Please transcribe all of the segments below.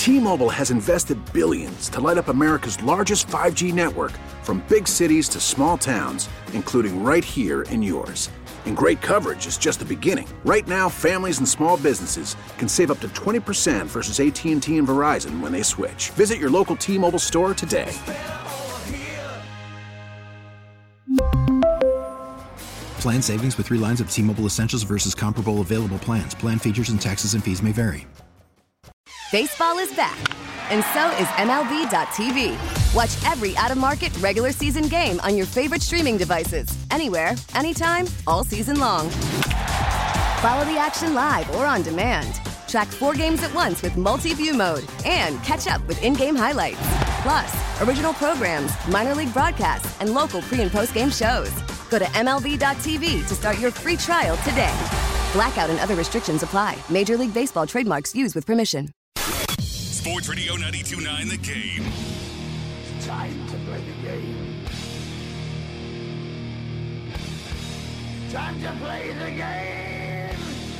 T-Mobile has invested billions to light up America's largest 5G network, from big cities to small towns, including right here in yours. And great coverage is just the beginning. Right now, families and small businesses can save up to 20% versus AT&T and Verizon when they switch. Visit your local T-Mobile store today. Plan savings with 3 lines of T-Mobile Essentials versus comparable available plans. Plan features and taxes and fees may vary. Baseball is back, and so is MLB.tv. Watch every out-of-market regular season game on your favorite streaming devices, anywhere, anytime, all season long. Follow the action live or on demand. Track 4 games at once with multi-view mode and catch up with in-game highlights. Plus, original programs, minor league broadcasts, and local pre- and post-game shows. Go to MLB.tv to start your free trial today. Blackout and other restrictions apply. Major League Baseball trademarks used with permission. Sports Radio 92.9 The Game. It's time to play the game. Time to play the game.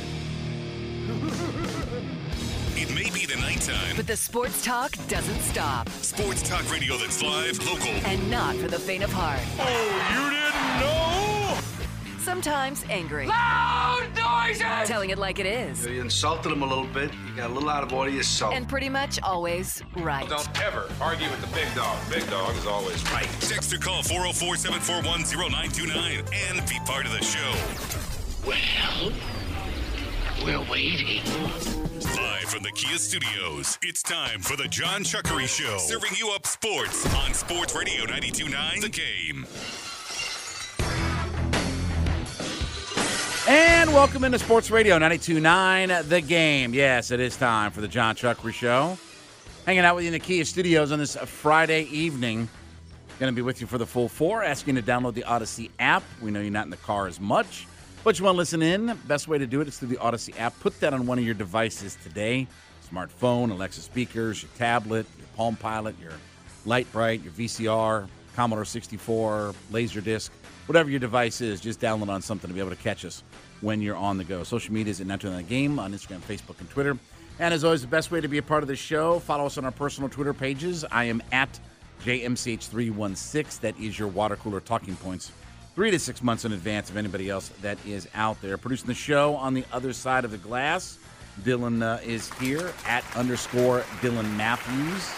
It may be the nighttime, but the sports talk doesn't stop. Sports talk radio that's live, local, and not for the faint of heart. Oh, you didn't know? Sometimes angry. Loud noises! Telling it like it is. You insulted him a little bit. You got a little out of order yourself. And pretty much always right. Don't ever argue with the big dog. Big dog is always right. Text or call 404-741-0929 and be part of the show. Well, we're waiting. Live from the Kia Studios, it's time for the John Chuckery Show. Serving you up sports on Sports Radio 92.9 The Game. And welcome into Sports Radio 92.9 The Game. Yes, it is time for the John Chuckery Show. Hanging out with you in the Kia Studios on this Friday evening. Going to be with you for the full 4, asking you to download the Odyssey app. We know you're not in the car as much, but you want to listen in. Best way to do it is through the Odyssey app. Put that on one of your devices today. Smartphone, Alexa speakers, your tablet, your Palm Pilot, your Lite-Brite, your VCR, Commodore 64, Laserdisc. Whatever your device is, just download on something to be able to catch us when you're on the go. Social media is at 92.9 The Game on Instagram, Facebook, and Twitter. And as always, the best way to be a part of the show, follow us on our personal Twitter pages. I am at JMCH316. That is your water cooler talking points 3 to 6 months in advance of anybody else that is out there. Producing the show on the other side of the glass, Dylan is here at _Dylan Matthews.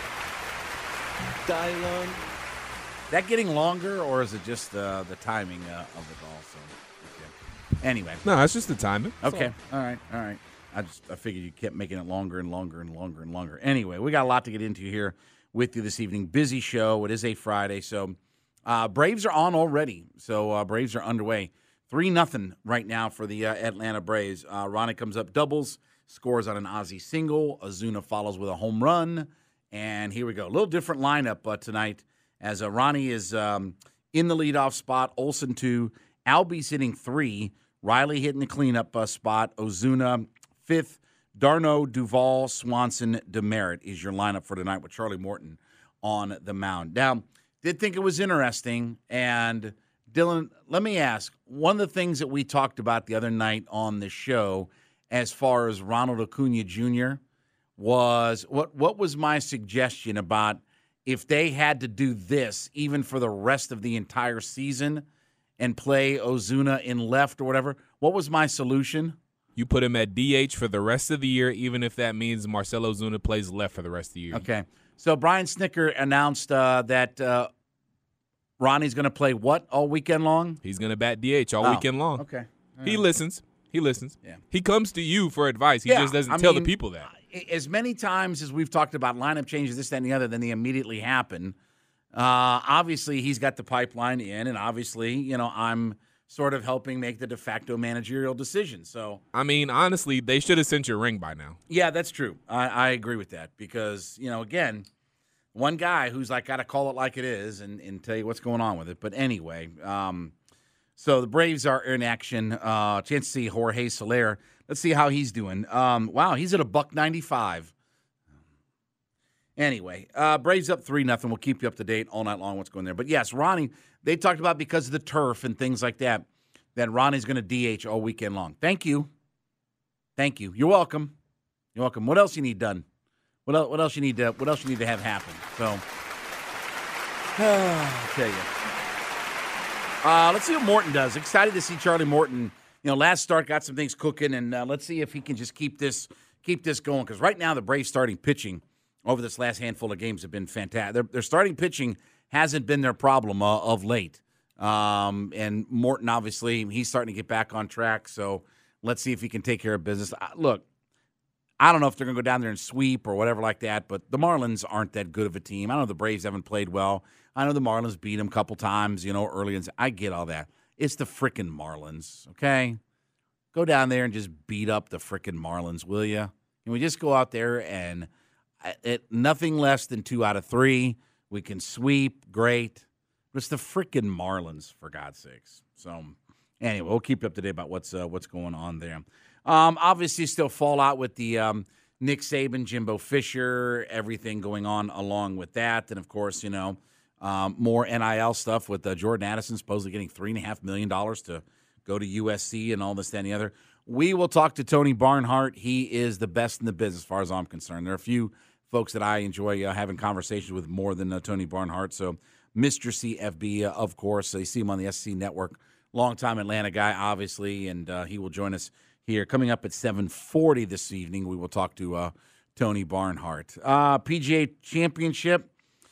Dylan. That getting longer, or is it just the timing of the ball? So, okay. Anyway. No, it's just the timing. Okay. All right. I figured you kept making it longer and longer and longer and longer. Anyway, we got a lot to get into here with you this evening. Busy show. It is a Friday, so Braves are on already. So Braves are underway. 3-0 right now for the Atlanta Braves. Ronnie comes up doubles, scores on an Ozzie single. Ozuna follows with a home run. And here we go. A little different lineup tonight as Ronnie is in the leadoff spot. Olsen 2. Albies hitting 3. Riley hitting the cleanup spot. Ozuna 5th. Darno, Duvall, Swanson, Demerit is your lineup for tonight with Charlie Morton on the mound. Now, did think it was interesting. And, Dylan, let me ask, one of the things that we talked about the other night on the show as far as Ronald Acuna Jr. was what was my suggestion about if they had to do this even for the rest of the entire season and play Ozuna in left or whatever, what was my solution? You put him at DH for the rest of the year, even if that means Marcell Ozuna plays left for the rest of the year. Okay. So Brian Snitker announced that Ronnie's going to play what all weekend long? He's going to bat DH all weekend long. Okay. He listens. Yeah. He comes to you for advice. He just doesn't tell the people that. As many times as we've talked about lineup changes, this, that, and the other, then they immediately happen. Obviously, he's got the pipeline in, and obviously, I'm sort of helping make the de facto managerial decision. So, I mean, honestly, they should have sent your ring by now. Yeah, that's true. I agree with that because, again, one guy who's got to call it like it is and tell you what's going on with it. But anyway, so the Braves are in action. Chance to see Jorge Soler. Let's see how he's doing. Wow, he's at $1.95. Anyway, Braves up 3-0. We'll keep you up to date all night long what's going there. But, yes, Ronnie, they talked about because of the turf and things like that Ronnie's going to DH all weekend long. Thank you. You're welcome. What else you need done? What else you need to have happen? So, I'll tell you. Let's see what Morton does. Excited to see Charlie Morton. Last start got some things cooking, and let's see if he can just keep this going. Because right now the Braves starting pitching over this last handful of games have been fantastic. Their starting pitching hasn't been their problem of late. And Morton, obviously, he's starting to get back on track. So let's see if he can take care of business. Look, I don't know if they're going to go down there and sweep or whatever like that, but the Marlins aren't that good of a team. I know the Braves haven't played well. I know the Marlins beat them a couple times, early. I get all that. It's the frickin' Marlins, okay? Go down there and just beat up the frickin' Marlins, will you? Can we just go out there and nothing less than 2 out of 3. We can sweep, great. But it's the frickin' Marlins, for God's sakes. So, anyway, we'll keep you up to date about what's going on there. Obviously, still fallout with the Nick Saban, Jimbo Fisher, everything going on along with that. And, of course, more NIL stuff with Jordan Addison supposedly getting $3.5 million to go to USC and all this, that, and the other. We will talk to Tony Barnhart. He is the best in the business as far as I'm concerned. There are a few folks that I enjoy having conversations with more than Tony Barnhart. So Mr. CFB, of course. You see him on the SC Network. Longtime Atlanta guy, obviously, and he will join us here. Coming up at 7:40 this evening, we will talk to Tony Barnhart. PGA Championship,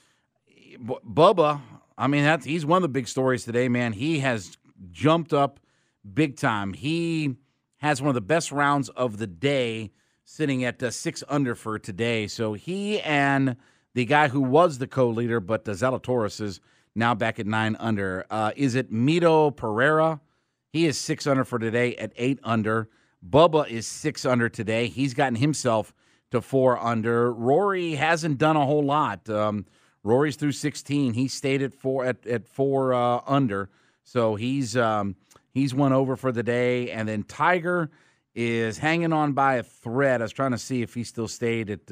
Bubba, he's one of the big stories today, man. He has jumped up big time. He has one of the best rounds of the day, sitting at 6 under for today. So he and the guy who was the co-leader, but Zalatoris is now back at 9 under. Is it Mito Pereira? He is 6 under for today at 8 under. Bubba is 6 under today. He's gotten himself to 4 under. Rory hasn't done a whole lot. Rory's through 16. He stayed at 4 under. So he's 1 over for the day. And then Tiger is hanging on by a thread. I was trying to see if he still stayed at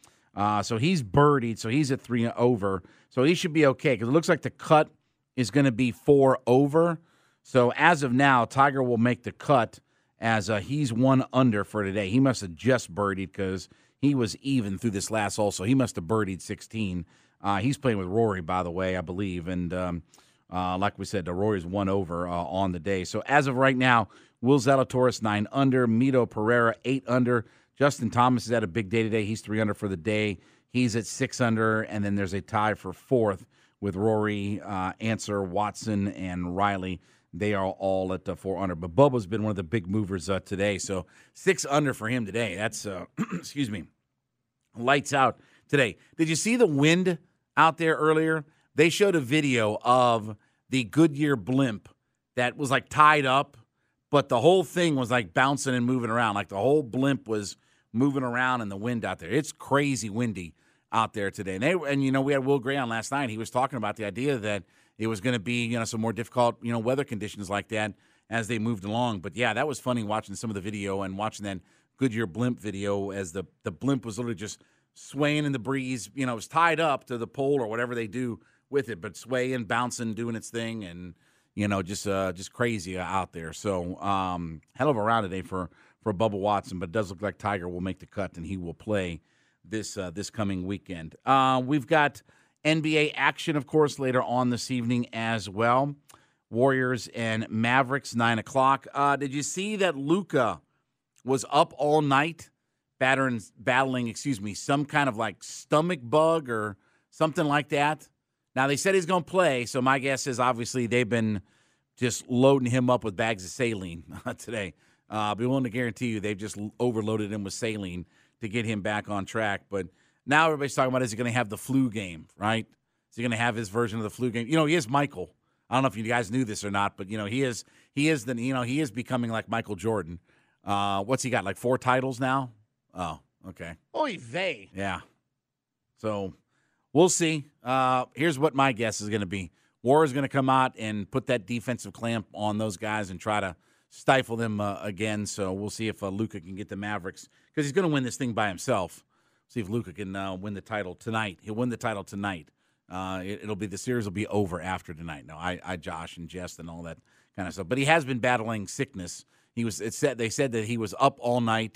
so he's birdied, so he's at 3 over. So he should be okay because it looks like the cut is going to be 4 over. So as of now, Tiger will make the cut as he's 1 under for today. He must have just birdied because he was even through this last hole, so he must have birdied 16. He's playing with Rory, by the way, I believe. And like we said, Rory's 1 over on the day. So as of right now, Will Zalatoris 9 under, Mito Pereira 8 under. Justin Thomas is at a big day today. He's 3 under for the day. He's at 6 under, and then there's a tie for 4th with Rory, Answer, Watson, and Riley. They are all at 4 under. But Bubba's been one of the big movers today. So 6 under for him today. That's, excuse me, lights out today. Did you see the wind out there earlier? They showed a video of the Goodyear blimp that was like tied up, but the whole thing was like bouncing and moving around. Like the whole blimp was moving around in the wind out there. It's crazy windy out there today. And we had Will Gray on last night. He was talking about the idea that it was going to be, some more difficult, weather conditions like that as they moved along. But, yeah, that was funny watching some of the video and watching that Goodyear blimp video as the blimp was literally just swaying in the breeze. It was tied up to the pole or whatever they do with it, but swaying, bouncing, doing its thing, and, just crazy out there. So, hell of a round today for Bubba Watson, but it does look like Tiger will make the cut and he will play this coming weekend. We've got NBA action, of course, later on this evening as well. Warriors and Mavericks, 9 o'clock. Did you see that Luka was up all night battling, some kind of like stomach bug or something like that? Now, they said he's going to play, so my guess is obviously they've been just loading him up with bags of saline today. I'll be willing to guarantee you they've just overloaded him with saline to get him back on track. But now everybody's talking about, is he going to have the flu game, right? Is he going to have his version of the flu game? He is Michael. I don't know if you guys knew this or not, but he is becoming like Michael Jordan. What's he got? Like 4 titles now? Oh, okay. Oy vey. Yeah. So we'll see. Here's what my guess is going to be. Warriors going to come out and put that defensive clamp on those guys and try to stifle them again. So we'll see if Luka can get the Mavericks, because he's going to win this thing by himself. See if Luka can win the title tonight. He'll win the title tonight. It'll be, the series will be over after tonight. No, I Josh and Jess and all that kind of stuff. But he has been battling sickness. They said that he was up all night,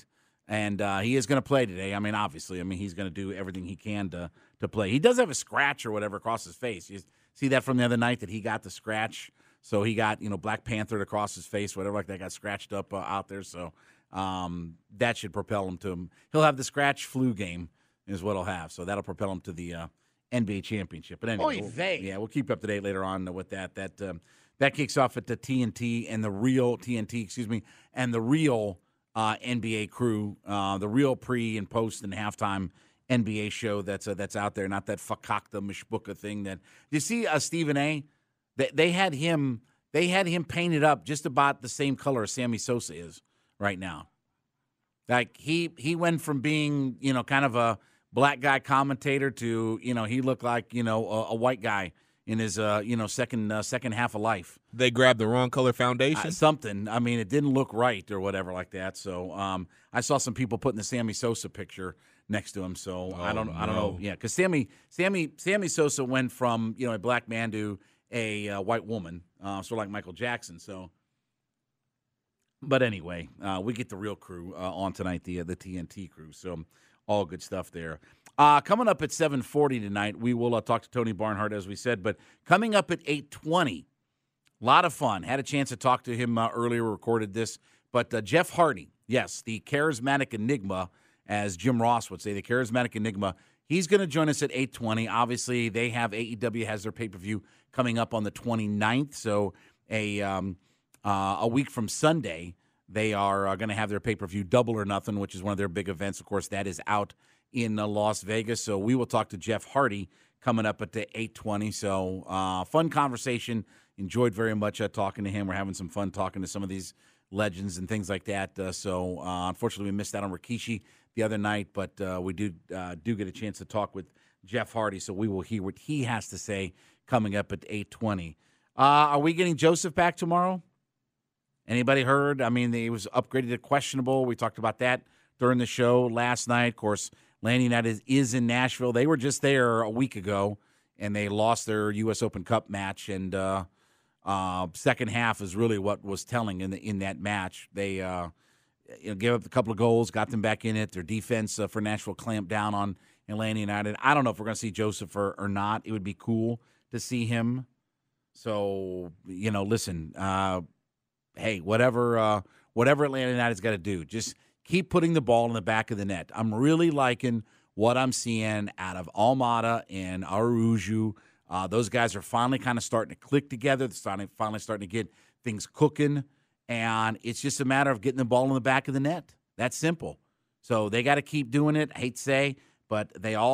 And he is going to play today. I mean, obviously, he's going to do everything he can to play. He does have a scratch or whatever across his face. You see that from the other night that he got the scratch. So he got, Black Panther across his face, whatever like that, got scratched up out there. So that should propel him to him. He'll have the scratch flu game is what he'll have. So that'll propel him to the NBA championship. But anyway, we'll keep you up to date later on with that. That kicks off at the TNT and the real and the real NBA crew, the real pre and post and halftime NBA show that's out there, not that fakakta mishbuka thing. That you see, Stephen A. They had him painted up just about the same color as Sammy Sosa is right now. Like he went from being kind of a black guy commentator to he looked like a white guy in his second half of life. They grabbed the wrong color foundation. Something. I mean, it didn't look right or whatever like that. So I saw some people putting the Sammy Sosa picture next to him. So I don't know. Yeah, because Sammy Sosa went from a black man to a white woman, sort of like Michael Jackson. So, but anyway, we get the real crew on tonight, the TNT crew. So all good stuff there. Coming up at 7:40 tonight, we will talk to Tony Barnhart, as we said. But coming up at 8:20, a lot of fun. Had a chance to talk to him earlier, recorded this. But Jeff Hardy, yes, the charismatic enigma, as Jim Ross would say, the charismatic enigma, he's going to join us at 8:20. Obviously, they have AEW has their pay-per-view coming up on the 29th. So a week from Sunday, they are going to have their pay-per-view Double or Nothing, which is one of their big events. Of course, that is out in Las Vegas. So we will talk to Jeff Hardy coming up at the 8:20. So fun conversation. Enjoyed very much talking to him. We're having some fun talking to some of these legends and things like that. So unfortunately, we missed out on Rikishi the other night, but we do get a chance to talk with Jeff Hardy. So we will hear what he has to say coming up at 8:20. Are we getting Joseph back tomorrow? Anybody heard? I mean, he was upgraded to questionable. We talked about that during the show last night. Of course, Atlanta United is in Nashville. They were just there a week ago, and they lost their U.S. Open Cup match. And second half is really what was telling in that match. They gave up a couple of goals, got them back in it. Their defense for Nashville clamped down on Atlanta United. I don't know if we're going to see Joseph or not. It would be cool to see him. So, listen, hey, whatever Atlanta United's got to do, just keep putting the ball in the back of the net. I'm really liking what I'm seeing out of Almada and Araujo. Those guys are finally kind of starting to click together. They're finally starting to get things cooking, and it's just a matter of getting the ball in the back of the net. That's simple. So they got to keep doing it. I hate to say, but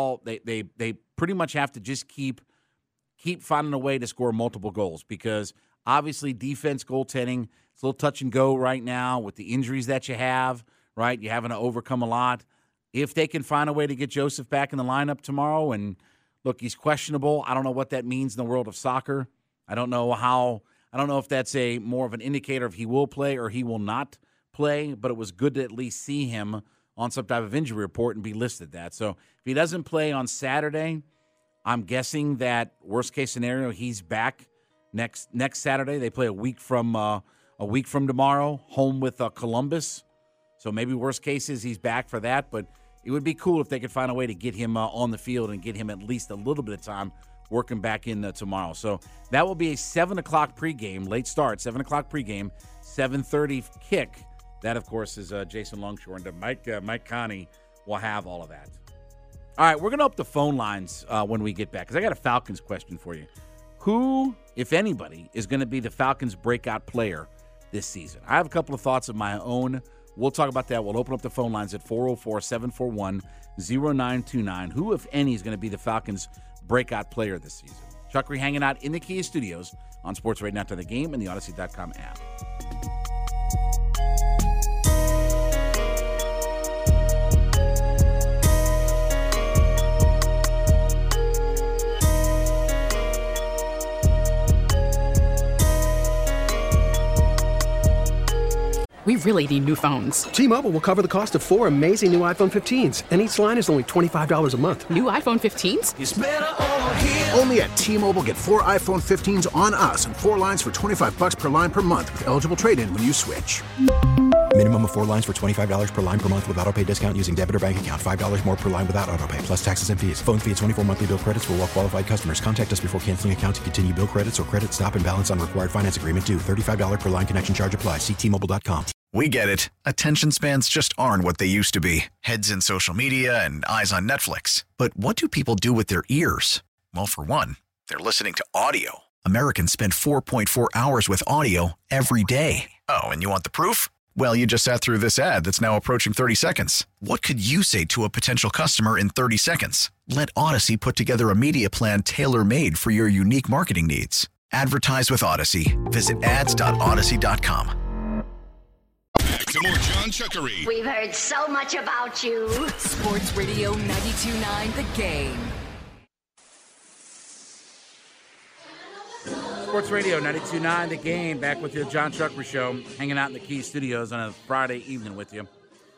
they pretty much have to just keep finding a way to score multiple goals, because obviously defense, goaltending, it's a little touch and go right now with the injuries that you have, right? You're having to overcome a lot. If they can find a way to get Joseph back in the lineup tomorrow, and look, he's questionable. I don't know what that means in the world of soccer. I don't know if that's a more of an indicator if he will play or he will not play, but it was good to at least see him on some type of injury report and be listed that. So if he doesn't play on Saturday, I'm guessing that worst case scenario, he's back next Saturday. They play a week from tomorrow, home with Columbus. So maybe worst case is he's back for that, but it would be cool if they could find a way to get him on the field and get him at least a little bit of time working back in tomorrow. So that will be a 7 o'clock pregame, late start, 7 o'clock pregame, 7:30 kick. That, of course, is Jason Longshore, and Mike Connie will have all of that. All right, we're going to open the phone lines when we get back, because I got a Falcons question for you. Who, if anybody, is going to be the Falcons' breakout player this season? I have a couple of thoughts of my own. We'll talk about that. We'll open up the phone lines at 404-741-0929. Who, if any, is going to be the Falcons' breakout player this season? Chuckery hanging out in the Kia Studios on Sports Radio After the Game and the Odyssey.com app. We really need new phones. T-Mobile will cover the cost of 4 amazing new iPhone 15s, and each line is only $25 a month. New iPhone 15s? It's better over here. Only at T-Mobile, get 4 iPhone 15s on us and 4 lines for $25 per line per month with eligible trade-in when you switch. Minimum of 4 lines for $25 per line per month with autopay discount using debit or bank account. $5 more per line without autopay, plus taxes and fees. Phone fee at 24 monthly bill credits for well-qualified customers. Contact us before canceling account to continue bill credits or credit stop and balance on required finance agreement due. $35 per line connection charge applies. See T-Mobile.com. We get it. Attention spans just aren't what they used to be. Heads in social media and eyes on Netflix. But what do people do with their ears? Well, for one, they're listening to audio. Americans spend 4.4 hours with audio every day. Oh, and you want the proof? Well, you just sat through this ad that's now approaching 30 seconds. What could you say to a potential customer in 30 seconds? Let Odyssey put together a media plan tailor-made for your unique marketing needs. Advertise with Odyssey. Visit ads.odyssey.com. Back to more John Chuckery. We've heard so much about you. Sports Radio 92.9 The Game. Sports Radio 92.9 The Game. Back with you, John Chuckery Show. Hanging out in the Key Studios on a Friday evening with you.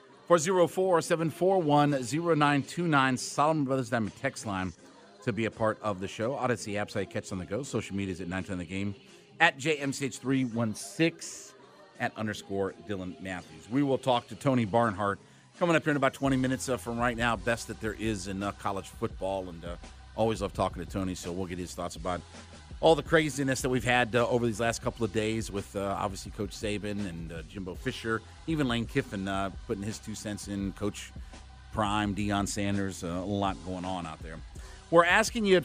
404-741-0929. Solomon Brothers Diamond text line to be a part of the show. Odyssey app site, catch on the go. Social media is at 910 The Game. At JMCH316. At _ Dylan Matthews. We will talk to Tony Barnhart coming up here in about 20 minutes from right now. Best that there is in college football, and always love talking to Tony, so we'll get his thoughts about all the craziness that we've had over these last couple of days with obviously Coach Saban and Jimbo Fisher, even Lane Kiffin putting his 2 cents in, Coach Prime, Deion Sanders, a lot going on out there. We're asking you at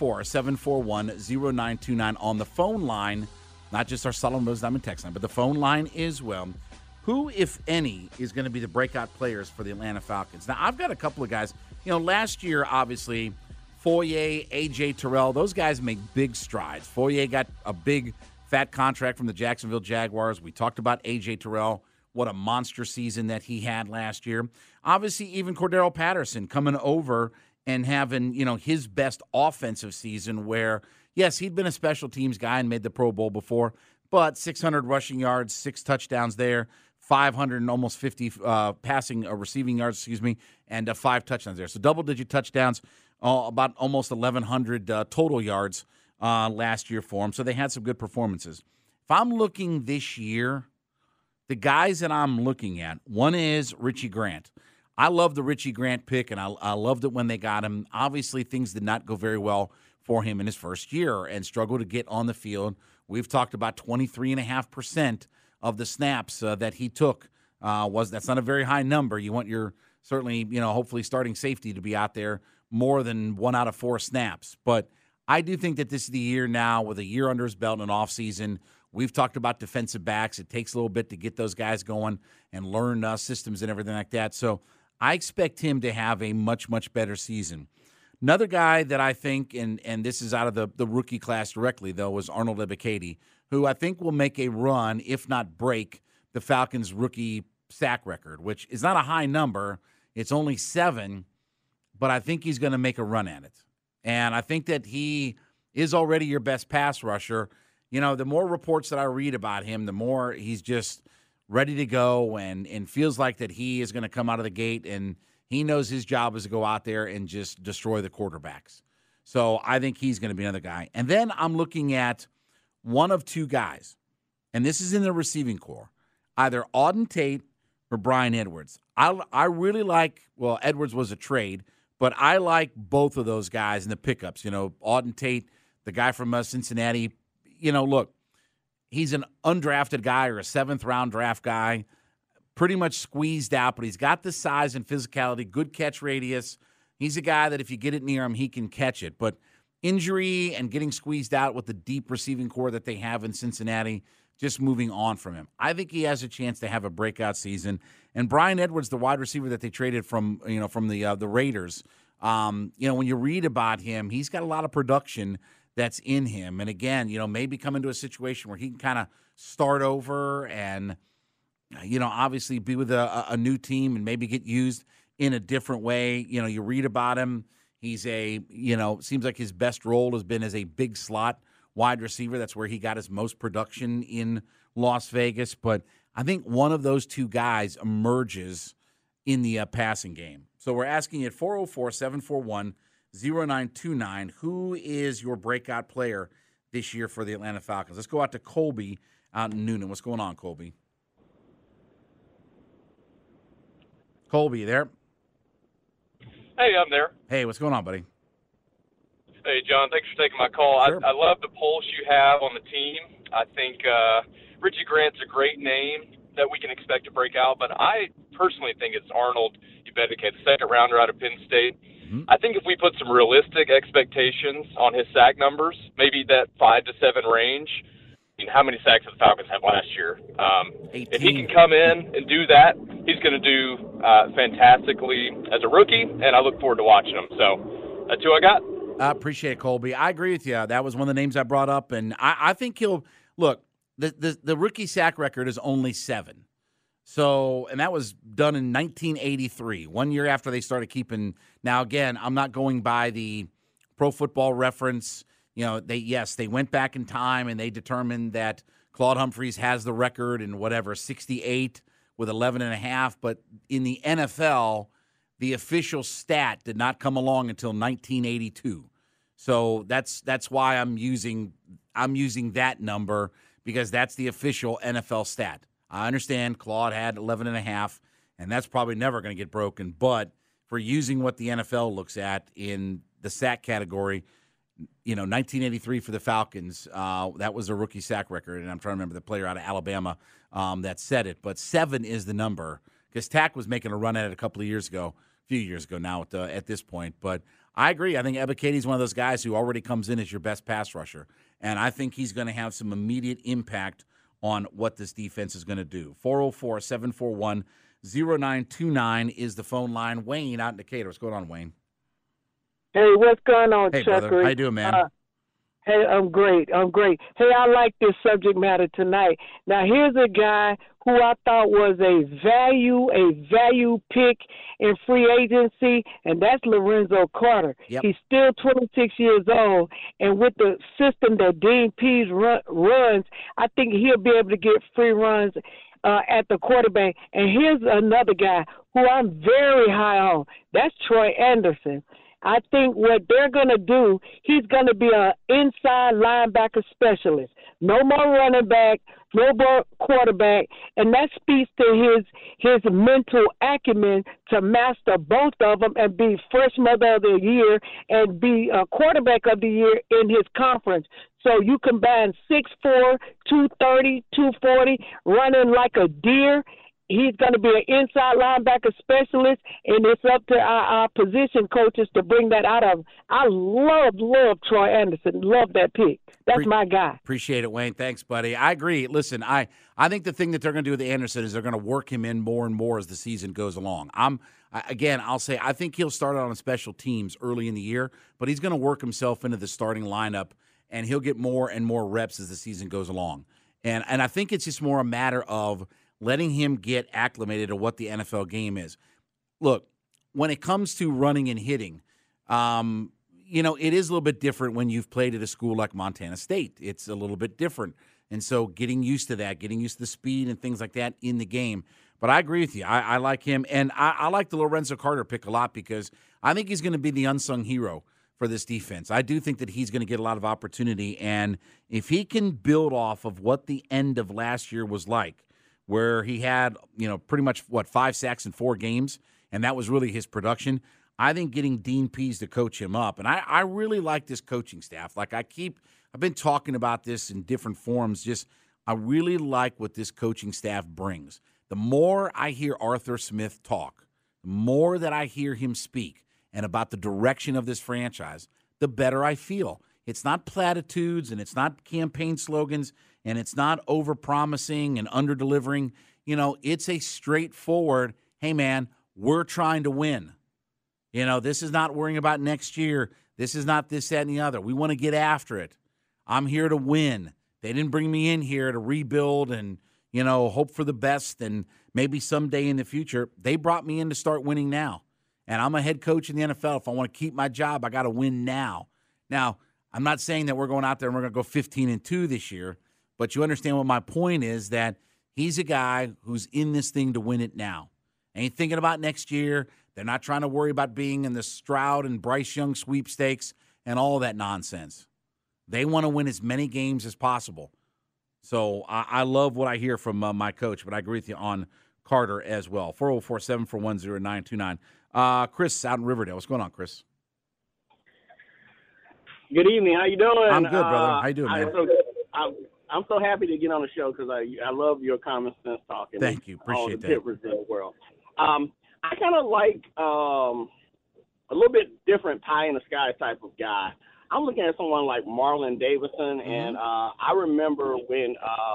404-741-0929 on the phone line. Not just our Solomon Brothers Diamond text line, but the phone line as well. Who, if any, is going to be the breakout players for the Atlanta Falcons? Now, I've got a couple of guys. You know, last year, obviously, Foye, A.J. Terrell, those guys make big strides. Foye got a big, fat contract from the Jacksonville Jaguars. We talked about A.J. Terrell, what a monster season that he had last year. Obviously, even Cordero Patterson coming over and having, you know, his best offensive season where – yes, he'd been a special teams guy and made the Pro Bowl before, but 600 rushing yards, 6 touchdowns there, 500 and almost 50 receiving yards, and 5 touchdowns there. So double-digit touchdowns, about almost 1,100 total yards last year for him. So they had some good performances. If I'm looking this year, the guys that I'm looking at, one is Richie Grant. I love the Richie Grant pick, and I loved it when they got him. Obviously, things did not go very well for him in his first year and struggled to get on the field. We've talked about 23.5% of the snaps that he took. That's not a very high number. You want your certainly, hopefully starting safety to be out there more than 1 out of 4 snaps. But I do think that this is the year now with a year under his belt and an offseason. We've talked about defensive backs. It takes a little bit to get those guys going and learn systems and everything like that. So I expect him to have a much, much better season. Another guy that I think, and this is out of the rookie class directly, though, was Arnold Ebiketie, who I think will make a run, if not break, the Falcons' rookie sack record, which is not a high number. It's only 7, but I think he's going to make a run at it. And I think that he is already your best pass rusher. You know, the more reports that I read about him, the more he's just ready to go and feels like that he is going to come out of the gate and he knows his job is to go out there and just destroy the quarterbacks. So I think he's going to be another guy. And then I'm looking at one of 2 guys, and this is in the receiving corps, either Auden Tate or Bryan Edwards. I really like, well, Edwards was a trade, but I like both of those guys in the pickups. You know, Auden Tate, the guy from Cincinnati, look, he's an undrafted guy or a 7th-round draft guy. Pretty much squeezed out, but he's got the size and physicality, good catch radius. He's a guy that if you get it near him, he can catch it. But injury and getting squeezed out with the deep receiving core that they have in Cincinnati, just moving on from him. I think he has a chance to have a breakout season. And Bryan Edwards, the wide receiver that they traded from the Raiders, when you read about him, he's got a lot of production that's in him. And again, maybe come into a situation where he can kind of start over and obviously be with a new team and maybe get used in a different way. You read about him. He's seems like his best role has been as a big slot wide receiver. That's where he got his most production in Las Vegas. But I think one of those 2 guys emerges in the passing game. So we're asking you at 404-741-0929, who is your breakout player this year for the Atlanta Falcons? Let's go out to Colby out in Noonan. What's going on, Colby? Colby, you there? Hey, I'm there. Hey, what's going on, buddy? Hey, John, thanks for taking my call. Sure. I love the pulse you have on the team. I think Richie Grant's a great name that we can expect to break out, but I personally think it's Arnold Ebiketie, the second rounder out of Penn State. Mm-hmm. I think if we put some realistic expectations on his sack numbers, maybe that 5 to 7 range. I mean, how many sacks did the Falcons have last year? If he can come in and do that, he's going to do fantastically as a rookie, and I look forward to watching him. So that's who I got. I appreciate it, Colby. I agree with you. That was one of the names I brought up, and I think he'll look. The rookie sack record is only 7. So, and that was done in 1983, 1 year after they started keeping. Now, again, I'm not going by the Pro Football Reference. You know, they went back in time and they determined that Claude Humphreys has the record in 68 with 11.5. But in the NFL, the official stat did not come along until 1982. So that's why I'm using that number, because that's the official NFL stat. I understand Claude had 11.5, and that's probably never going to get broken. But for using what the NFL looks at in the sack category, 1983 for the Falcons, that was a rookie sack record, and I'm trying to remember the player out of Alabama that said it. But 7 is the number, because Tack was making a run at it a few years ago now at this point. But I agree. I think Ebiketie is one of those guys who already comes in as your best pass rusher, and I think he's going to have some immediate impact on what this defense is going to do. 404-741-0929 is the phone line. Wayne out in Decatur. What's going on, Wayne? Hey, what's going on, Hey, Chuckery? brother. How you doing, man? Hey, I'm great. Hey, I like this subject matter tonight. Now, here's a guy who I thought was a value pick in free agency, and that's Lorenzo Carter. Yep. He's still 26 years old, and with the system that Dean Pease runs, I think he'll be able to get free runs at the quarterback. And here's another guy who I'm very high on. That's Troy Anderson. I think what they're going to do, he's going to be an inside linebacker specialist. No more running back, no more quarterback, and that speaks to his mental acumen to master both of them and be freshman of the year and be a quarterback of the year in his conference. So you combine 6'4", 230, 240, running like a deer. He's going to be an inside linebacker specialist, and it's up to our position coaches to bring that out of him. I love Troy Anderson. Love that pick. That's my guy. Appreciate it, Wayne. Thanks, buddy. I agree. Listen, I think the thing that they're going to do with Anderson is they're going to work him in more and more as the season goes along. I'll say I think he'll start out on special teams early in the year, but he's going to work himself into the starting lineup, and he'll get more and more reps as the season goes along. And I think it's just more a matter of letting him get acclimated to what the NFL game is. Look, when it comes to running and hitting, it is a little bit different when you've played at a school like Montana State. It's a little bit different. And so getting used to that, getting used to the speed and things like that in the game. But I agree with you. I like him. And I like the Lorenzo Carter pick a lot because I think he's going to be the unsung hero for this defense. I do think that he's going to get a lot of opportunity. And if he can build off of what the end of last year was like, where he had, pretty much, 5 sacks in 4 games, and that was really his production. I think getting Dean Pease to coach him up, and I really like this coaching staff. Like I've been talking about this in different forums, I really like what this coaching staff brings. The more I hear Arthur Smith talk, the more that I hear him speak and about the direction of this franchise, the better I feel. It's not platitudes and it's not campaign slogans and it's not over-promising and under-delivering. It's a straightforward, hey, man, we're trying to win. This is not worrying about next year. This is not this, that, and the other. We want to get after it. I'm here to win. They didn't bring me in here to rebuild and, hope for the best and maybe someday in the future. They brought me in to start winning now. And I'm a head coach in the NFL. If I want to keep my job, I got to win now. Now, I'm not saying that we're going out there and we're going to go 15-2 this year, but you understand what my point is, that he's a guy who's in this thing to win it now. Ain't thinking about next year. They're not trying to worry about being in the Stroud and Bryce Young sweepstakes and all that nonsense. They want to win as many games as possible. So I love what I hear from my coach, but I agree with you on Carter as well. 404-741-0929. Chris out in Riverdale. What's going on, Chris? Good evening. How you doing? I'm good, brother. How you doing, man? I'm so happy to get on the show because I love your common sense talking. Thank you. Appreciate that. All the Brazil world. I kind of like a little bit different pie in the sky type of guy. I'm looking at someone like Marlon Davidson, and I remember when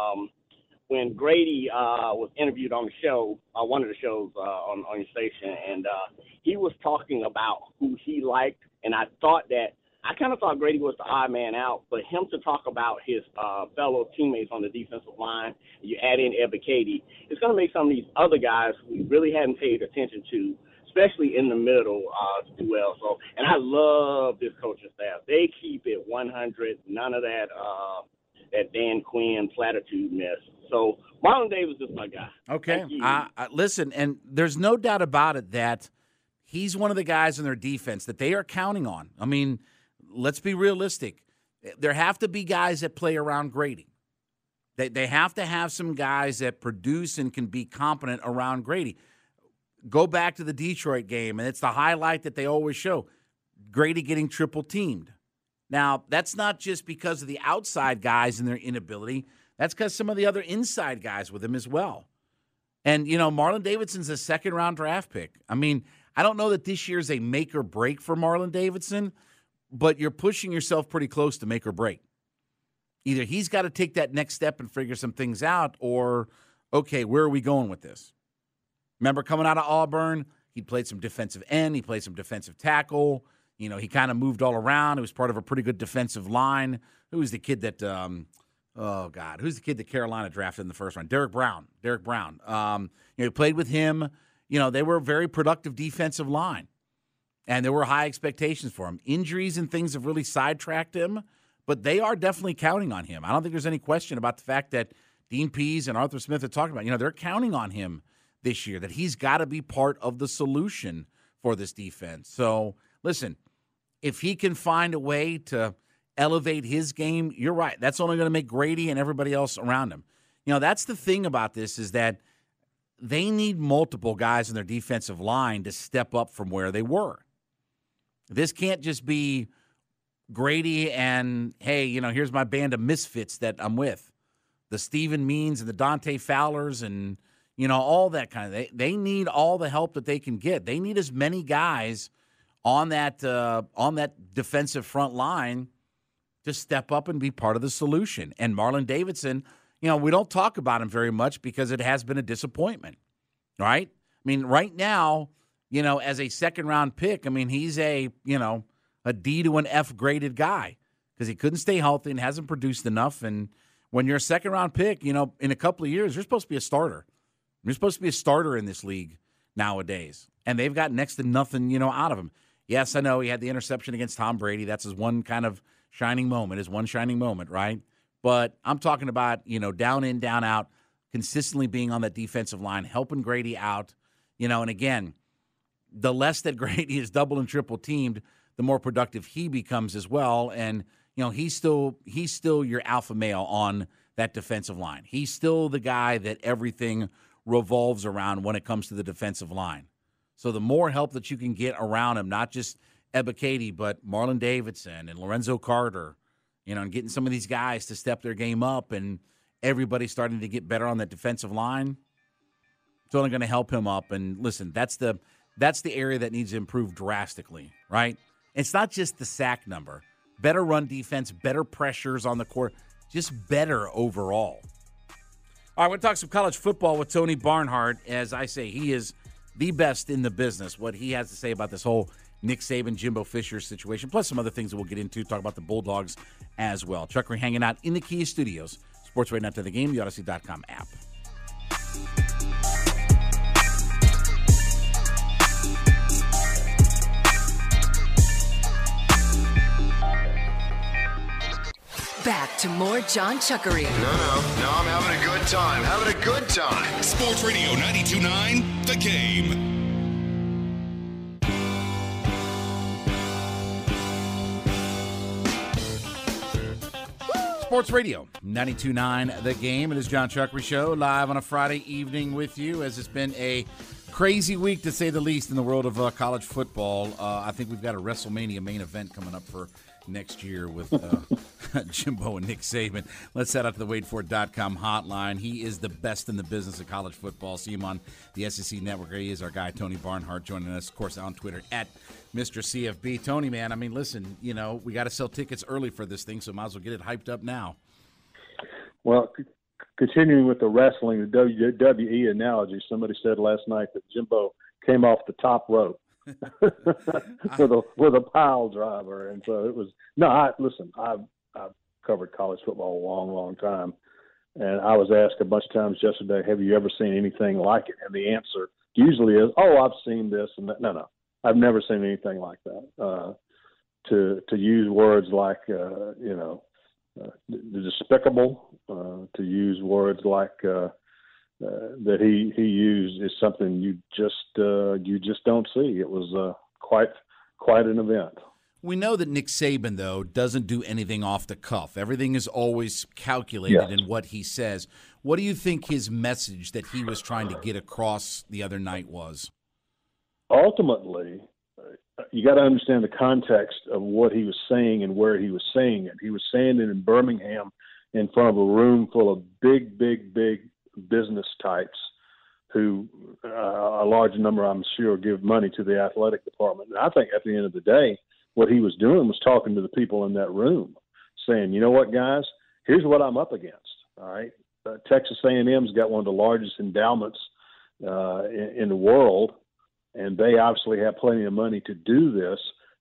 Grady was interviewed on the show, one of the shows on your station, and he was talking about who he liked, and I kind of thought Grady was the odd man out, but him to talk about his fellow teammates on the defensive line, you add in Ebiketie, it's going to make some of these other guys who we really hadn't paid attention to, especially in the middle, do well. So, and I love this coaching staff. They keep it 100, none of that Dan Quinn platitude mess. So Marlon Davis is my guy. Okay. Listen, and there's no doubt about it that he's one of the guys in their defense that they are counting on. I mean, let's be realistic. There have to be guys that play around Grady. They have to have some guys that produce and can be competent around Grady. Go back to the Detroit game, and it's the highlight that they always show, Grady getting triple teamed. Now, that's not just because of the outside guys and their inability. That's because some of the other inside guys with him as well. And, Marlon Davidson's a second-round draft pick. I mean, I don't know that this year's a make or break for Marlon Davidson, but you're pushing yourself pretty close to make or break. Either he's got to take that next step and figure some things out, or, okay, where are we going with this? Remember coming out of Auburn, he played some defensive end, he played some defensive tackle. He kind of moved all around. He was part of a pretty good defensive line. Who was the kid that who's the kid that Carolina drafted in the first round? Derek Brown. He played with him. They were a very productive defensive line. And there were high expectations for him. Injuries and things have really sidetracked him, but they are definitely counting on him. I don't think there's any question about the fact that Dean Pease and Arthur Smith are talking about, they're counting on him this year, that he's got to be part of the solution for this defense. So, listen, if he can find a way to elevate his game, you're right. That's only going to make Grady and everybody else around him. That's the thing about this is that they need multiple guys in their defensive line to step up from where they were. This can't just be Grady and, hey, here's my band of misfits that I'm with. The Stephen Means and the Dante Fowlers and, all that kind of – they need all the help that they can get. They need as many guys on that defensive front line to step up and be part of the solution. And Marlon Davidson, we don't talk about him very much because it has been a disappointment, right? I mean, right now, as a second-round pick, he's a D to an F graded guy because he couldn't stay healthy and hasn't produced enough. And when you're a second-round pick, in a couple of years, you're supposed to be a starter. You're supposed to be a starter in this league nowadays. And they've got next to nothing, out of him. Yes, I know he had the interception against Tom Brady. That's his one kind of shining moment, right? But I'm talking about, down in, down out, consistently being on that defensive line, helping Grady out, and again, the less that Grady is double and triple teamed, the more productive he becomes as well. And, he's still your alpha male on that defensive line. He's still the guy that everything revolves around when it comes to the defensive line. So the more help that you can get around him, not just Ebiketie, but Marlon Davidson and Lorenzo Carter, and getting some of these guys to step their game up and everybody starting to get better on that defensive line, it's only going to help him up. And listen, that's the area that needs to improve drastically, right? It's not just the sack number. Better run defense, better pressures on the court, just better overall. All right, we're going to talk some college football with Tony Barnhart. As I say, he is the best in the business. What he has to say about this whole Nick Saban, Jimbo Fisher situation, plus some other things that we'll get into, talk about the Bulldogs as well. Chuckery hanging out in the Kia Studios. Sports right now to the game, the Odyssey.com app. Back to more John Chuckery. No, I'm having a good time. Sports Radio 92.9, The Game. Sports Radio 92.9 The Game. It is John Chuckery Show live on a Friday evening with you, as it's been a crazy week to say the least in the world of college football. I think we've got a WrestleMania main event coming up for next year with Jimbo and Nick Saban. Let's head out to the WadeFord.com hotline. He is the best in the business of college football. See him on the SEC Network. He is our guy, Tony Barnhart, joining us, of course, on Twitter at Mr. CFB. Tony, man, I mean, listen, you know, we got to sell tickets early for this thing, so might as well get it hyped up now. Well, continuing with the wrestling, the WWE analogy, somebody said last night that Jimbo came off the top rope with a pile driver, and so it was I've covered college football a long time, and I was asked a bunch of times yesterday, have you ever seen anything like it? And the answer usually is, I've seen this and that. No, I've never seen anything like that. To use words like despicable, to use words like that he used is something you just don't see. It was quite an event. We know that Nick Saban, though, doesn't do anything off the cuff. Everything is always calculated in what he says. What do you think his message that he was trying to get across the other night was? Ultimately, you got to understand the context of what he was saying and where he was saying it. He was saying it in Birmingham in front of a room full of big business types who a large number, I'm sure, give money to the athletic department. And I think at the end of the day, what he was doing was talking to the people in that room, saying, you know what, guys, here's what I'm up against. All right, Texas A&M's got one of the largest endowments in the world, and they obviously have plenty of money to do this.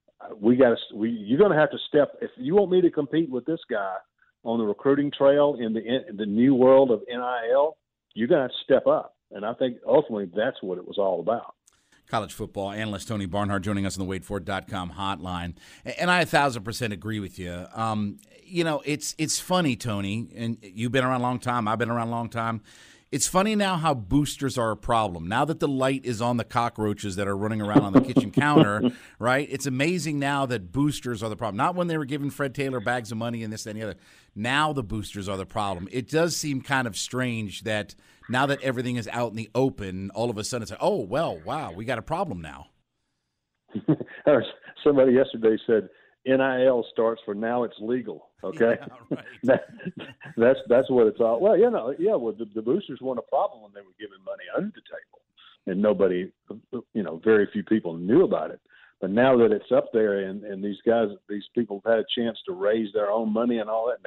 You're going to have to step. If you want me to compete with this guy on the recruiting trail in the new world of NIL, you're going to have to step up. And I think ultimately that's what it was all about. College football analyst Tony Barnhart joining us on the WadeFord.com hotline. And I 1,000% agree with you. You know, it's funny, Tony, and you've been around a long time. I've been around a long time. It's funny now how boosters are a problem. Now that the light is on the cockroaches that are running around on the kitchen counter, right? It's amazing now that boosters are the problem. Not when they were giving Fred Taylor bags of money and this, that, and the other. Now the boosters are the problem. It does seem kind of strange that now that everything is out in the open, all of a sudden it's like, oh, well, wow, we got a problem now. Somebody yesterday said, NIL starts for now it's legal. Okay, yeah, right. that's what it's all. Well, Well, the boosters weren't a problem when they were giving money under the table, and nobody, very few people knew about it. But now that it's up there, and these people have had a chance to raise their own money and all that.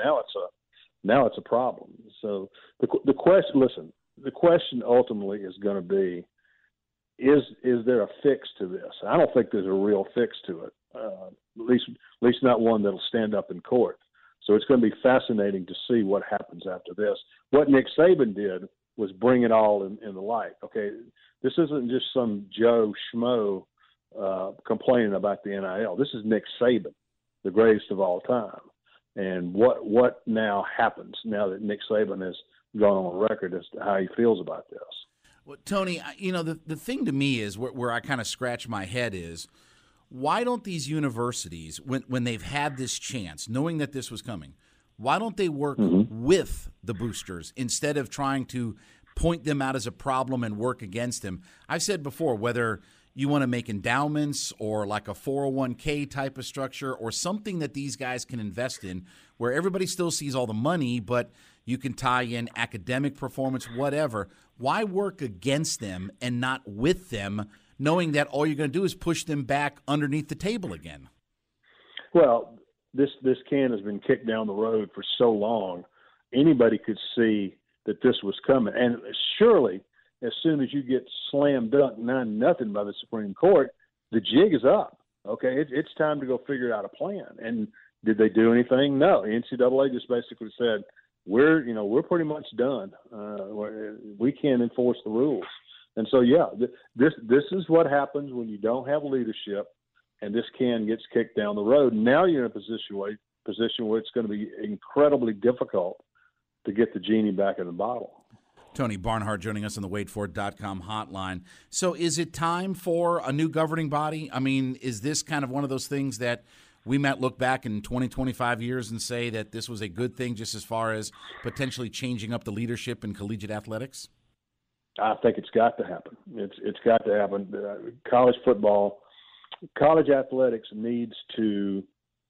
Now it's a problem. So the question ultimately is going to be, is there a fix to this? I don't think there's a real fix to it. At least not one that'll stand up in court. So it's going to be fascinating to see what happens after this. What Nick Saban did was bring it all in the light. Okay, this isn't just some Joe Schmo complaining about the NIL. This is Nick Saban, the greatest of all time. And what now happens now that Nick Saban has gone on record as to how he feels about this? Well, Tony, the thing to me is where I kind of scratch my head is, why don't these universities, when they've had this chance, knowing that this was coming, why don't they work with the boosters instead of trying to point them out as a problem and work against them? I've said before, whether you want to make endowments or like a 401k type of structure or something that these guys can invest in where everybody still sees all the money, but you can tie in academic performance, whatever. Why work against them and not with them, knowing that all you're going to do is push them back underneath the table again? Well, this can has been kicked down the road for so long. Anybody could see that this was coming. And surely, as soon as you get slammed dunk 9-0 by the Supreme Court, the jig is up. Okay, it's time to go figure out a plan. And did they do anything? No. The NCAA just basically said, we're pretty much done. We can't enforce the rules. And so, this is what happens when you don't have leadership, and this can gets kicked down the road. Now you're in a position where it's going to be incredibly difficult to get the genie back in the bottle. Tony Barnhart joining us on the WadeFord.com hotline. So is it time for a new governing body? I mean, is this kind of one of those things that we might look back in 20, 25 years and say that this was a good thing just as far as potentially changing up the leadership in collegiate athletics? I think it's got to happen. It's got to happen. College football, college athletics needs to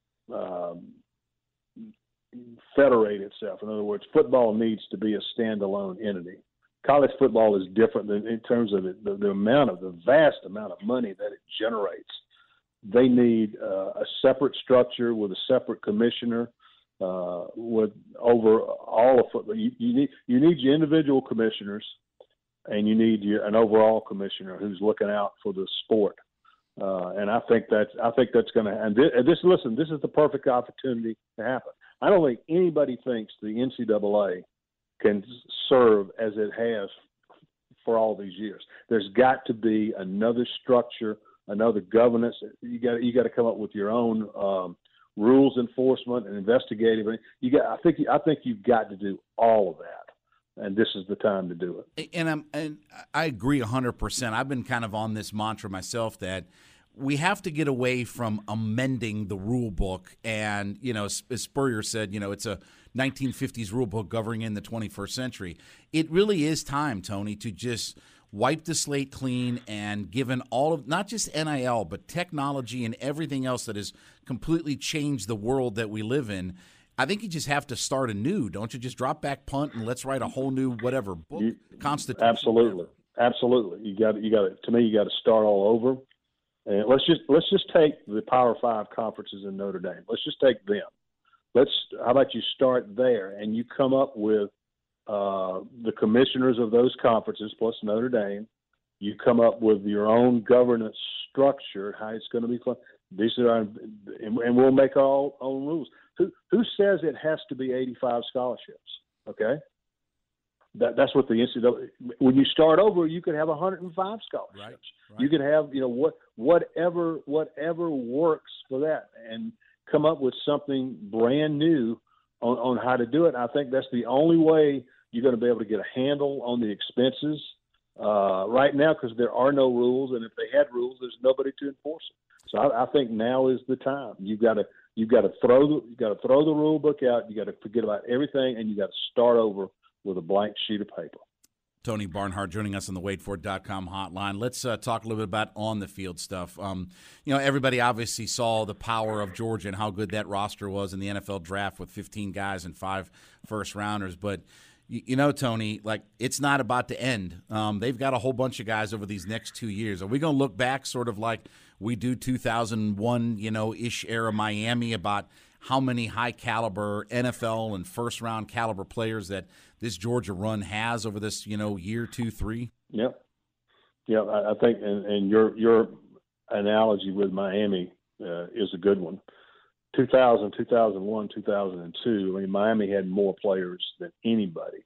federate itself. In other words, football needs to be a standalone entity. College football is different than, in terms of the vast amount of money that it generates. They need a separate structure with a separate commissioner with over all of football. You need your individual commissioners, and you need an overall commissioner who's looking out for the sport. And I think that's going to. And this is the perfect opportunity to happen. I don't think anybody thinks the NCAA can serve as it has for all these years. There's got to be another structure, another governance. You got to come up with your own rules enforcement and investigative. I think you've got to do all of that, and this is the time to do it. And I agree 100%. I've been kind of on this mantra myself that we have to get away from amending the rule book. And, as Spurrier said, it's a 1950s rule book governing in the 21st century. It really is time, Tony, to just wipe the slate clean and given all of not just NIL, but technology and everything else that has completely changed the world that we live in. I think you just have to start anew. Don't you just drop back, punt, and let's write a whole new whatever book, constitution. Absolutely. You got to. To me, you got to start all over. And let's just take the Power 5 conferences in Notre Dame. Let's just take them. How about you start there and you come up with the commissioners of those conferences plus Notre Dame. You come up with your own governance structure, how it's going to be fun. And we'll make our own rules. Who says it has to be 85 scholarships? Okay. That's what the NCAA. When you start over, you could have 105 scholarships. Right. You could have, whatever works for that, and come up with something brand new on how to do it. I think that's the only way you're going to be able to get a handle on the expenses right now, because there are no rules, and if they had rules, there's nobody to enforce them. So I think now is the time. You've got to throw the rule book out. You got to forget about everything, and you got to start over with a blank sheet of paper. Tony Barnhart joining us on the WadeFord.com hotline. Let's talk a little bit about on-the-field stuff. Everybody obviously saw the power of Georgia and how good that roster was in the NFL draft with 15 guys and 5 first-rounders. But, Tony, it's not about to end. They've got a whole bunch of guys over these next 2 years. Are we going to look back sort of like we do 2001, ish era Miami about how many high-caliber NFL and first-round caliber players that this Georgia run has over this, year, 2, 3? Yep. Yeah, I think, and your analogy with Miami is a good one. 2000, 2001, 2002, Miami had more players than anybody.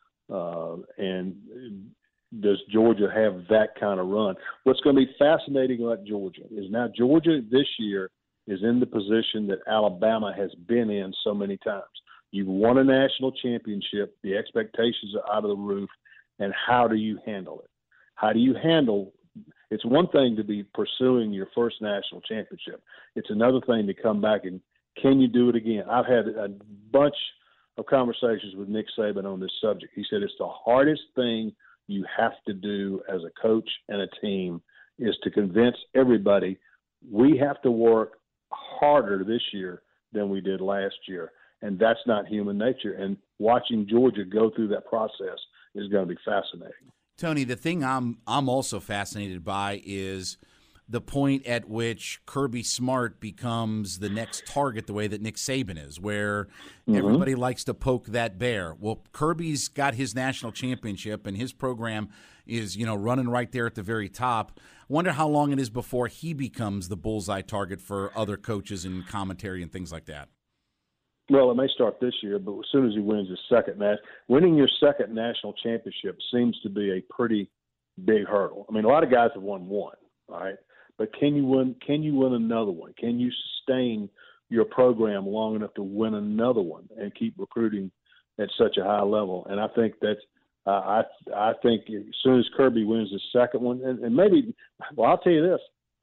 And does Georgia have that kind of run? What's going to be fascinating about Georgia is now Georgia this year is in the position that Alabama has been in so many times. You've won a national championship. The expectations are out of the roof. And how do you handle it? How do you handle – it's one thing to be pursuing your first national championship. It's another thing to come back and can you do it again? I've had a bunch of conversations with Nick Saban on this subject. He said it's the hardest thing you have to do as a coach and a team is to convince everybody we have to work harder this year than we did last year, and that's not human nature. And watching Georgia go through that process is going to be fascinating. Tony, the thing I'm also fascinated by is the point at which Kirby Smart becomes the next target the way that Nick Saban is, where everybody likes to poke that bear. Well, Kirby's got his national championship, and his program is, running right there at the very top. I wonder how long it is before he becomes the bullseye target for other coaches and commentary and things like that. Well, it may start this year, but as soon as he wins his winning your second national championship seems to be a pretty big hurdle. A lot of guys have won one, all right? But can you win another one? Can you sustain your program long enough to win another one and keep recruiting at such a high level? And I think that's I think as soon as Kirby wins the second one, and maybe, well, I'll tell you this,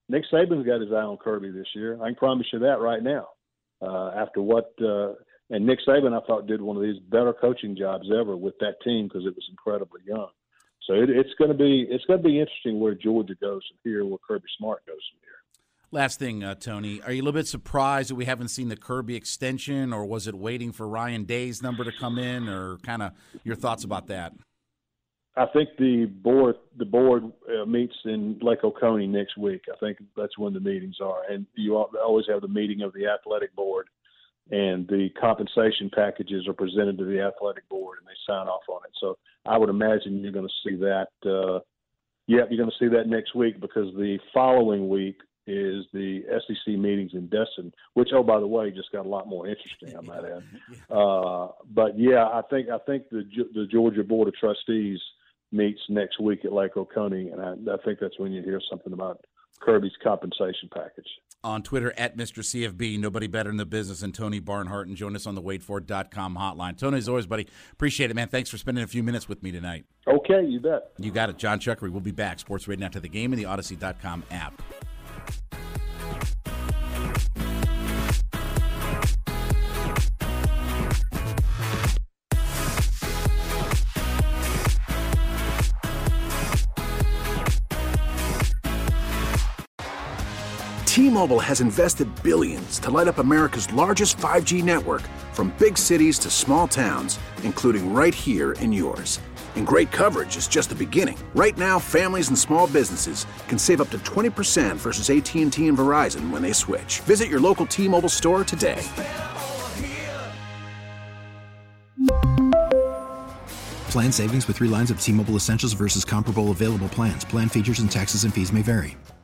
Nick Saban's got his eye on Kirby this year. I can promise you that right now. After what and Nick Saban, I thought, did one of these better coaching jobs ever with that team because it was incredibly young. So it's going to be interesting where Georgia goes from here, where Kirby Smart goes from here. Last thing, Tony, are you a little bit surprised that we haven't seen the Kirby extension, or was it waiting for Ryan Day's number to come in, or kind of your thoughts about that? I think the board meets in Lake Oconee next week. I think that's when the meetings are, and you always have the meeting of the athletic board, and the compensation packages are presented to the athletic board, and they sign off on it. So I would imagine you're going to see that. You're going to see that next week, because the following week is the SEC meetings in Destin, which, oh, by the way, just got a lot more interesting, I might add. But yeah, I think the Georgia Board of Trustees meets next week at Lake Oconee, and I think that's when you hear something about Kirby's compensation package. On Twitter, at Mr. CFB, nobody better in the business than Tony Barnhart, and join us on the WadeFord.com hotline. Tony, as always, buddy, appreciate it, man. Thanks for spending a few minutes with me tonight. Okay, you bet. You got it. John Chuckery will be back. Sports Radio After the Game and the Odyssey.com app. T-Mobile has invested billions to light up America's largest 5G network, from big cities to small towns, including right here in yours. And great coverage is just the beginning. Right now, families and small businesses can save up to 20% versus AT&T and Verizon when they switch. Visit your local T-Mobile store today. Plan savings with 3 lines of T-Mobile Essentials versus comparable available plans. Plan features and taxes and fees may vary.